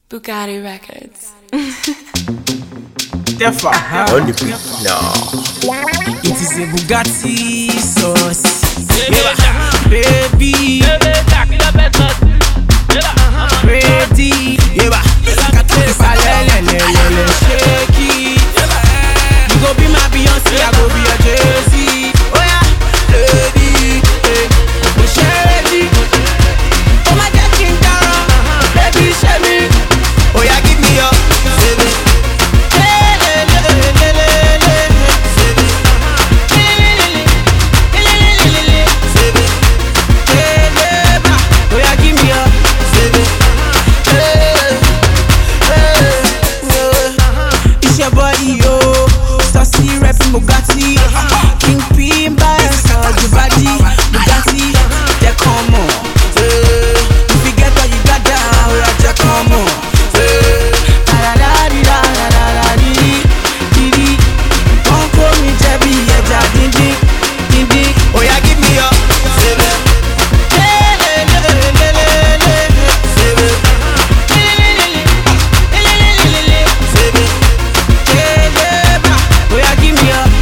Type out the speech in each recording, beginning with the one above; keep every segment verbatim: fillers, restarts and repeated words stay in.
Bugatti Records. Therefore, huh? On the beat now. It is a Bugatti sauce. Yeah, baby. Ready. Yeah, shake it. You go be my Beyonce, I go be your Jay-Z. Oh yeah, lady. We ready. Oh my God, King Dara. Baby, shake me. Oh yeah, give me your baby. Bugatti, King P, bias, Bugatti, Bugatti, yeah, come on. Hey, if you get what you got down, yeah, come on. Hey, la la la la la la di di di. Don't call me Jebby, yeah, ja, ding ding, ding ding. Oh yeah, give me your baby. Hey, hey, hey, hey, hey, hey, hey, baby. Hey, hey, hey, hey, baby. Hey, baby. Oh yeah, give me your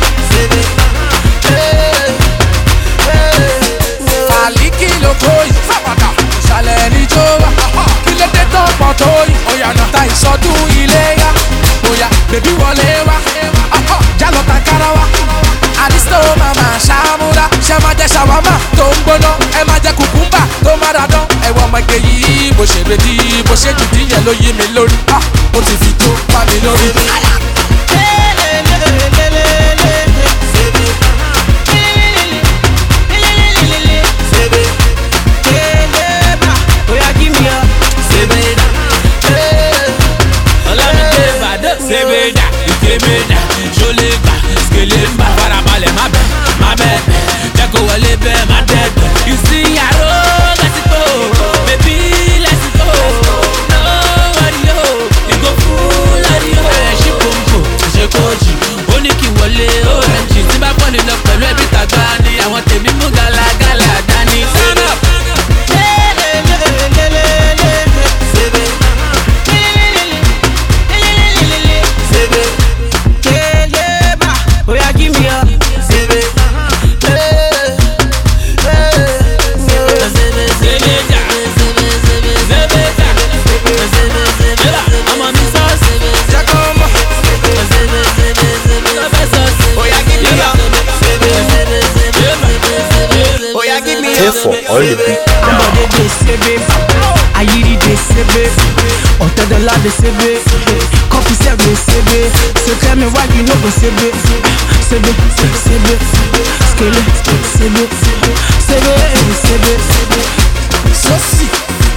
ìsọdún iléyá bóyá bèbí wọlé wá jálọ tankara wá àdìsítò màmá ṣàmúra ṣe máa jẹ ṣàwámà tó ń gbóná ẹ máa jẹ kùkúmbà tó má ra dán ẹwọ ọmọ ẹgbẹ yìí bó ṣe retí bó ṣe jìdí yẹn ló yí mi lórí ó ti fi tó pa mi lórí. Sebeda, ikebeda, jolegba, skelemba, farabalẹ̀ má bẹ̀, má bẹ̀ bẹ̀, jẹ́ kó wọlé bẹ̀, má dẹ̀gbẹ̀. You see yàrá, let's go, baby, let's go. No worry yo, you go full of yo. Ẹ ṣí pompo, ṣe kóòjì, ó ní kí wọlé orange. Tí bá pọ̀ nílọ pẹ̀lú ẹbí tàgbà ni àwọn tèmi mú gàlagàlà dání. Turn up. Therefore, on the beat now. Ayiri dey sebe, Otedola dey sebe, Coffee sef dey sebe. So tell me why you no go sebe, sebe, sebe, skele, sebe, sebe, sebe. So si,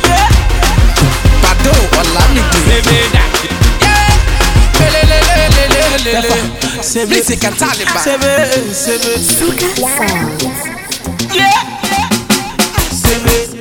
Bado Olamide, Sebeda, yeah, sebe, Music and Taliban, sebe, sebe, Suka Sounds. yeah, sebe.